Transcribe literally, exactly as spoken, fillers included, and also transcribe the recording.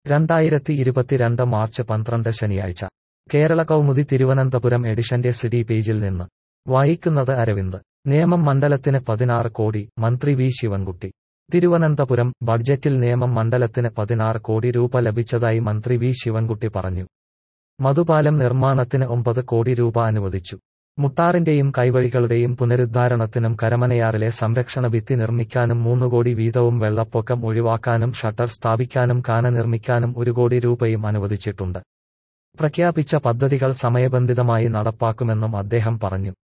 രണ്ടായിരത്തി ഇരുപത്തിരണ്ട് മാർച്ച് പന്ത്രണ്ട് ശനിയാഴ്ച കേരള കൗമുദി തിരുവനന്തപുരം എഡിഷന്റെ സിഡി പേജിൽ നിന്ന് വായിക്കുന്നത് അരവിന്ദ്. നേമം മണ്ഡലത്തിന് പതിനാറ് കോടി, മന്ത്രി വി ശിവൻകുട്ടി. തിരുവനന്തപുരം ബഡ്ജറ്റിൽ നേമം മണ്ഡലത്തിന് പതിനാറ് കോടി രൂപ ലഭിച്ചതായി മന്ത്രി വി ശിവൻകുട്ടി പറഞ്ഞു. മധുപാലം നിർമ്മാണത്തിന് ഒമ്പത് കോടി രൂപ അനുവദിച്ചു. മുട്ടാറിന്റെയും കൈവഴികളുടെയും പുനരുദ്ധാരണത്തിനും കരമനയാറിലെ സംരക്ഷണ ഭിത്തി നിർമ്മിക്കാനും മൂന്ന് കോടി വീതവും വെള്ളപ്പൊക്കം ഒഴിവാക്കാനും ഷട്ടർ സ്ഥാപിക്കാനും കാന നിർമ്മിക്കാനും ഒരു കോടി രൂപയും അനുവദിച്ചിട്ടുണ്ട്. പ്രഖ്യാപിച്ച പദ്ധതികൾ സമയബന്ധിതമായി നടപ്പാക്കുമെന്നും അദ്ദേഹം പറഞ്ഞു.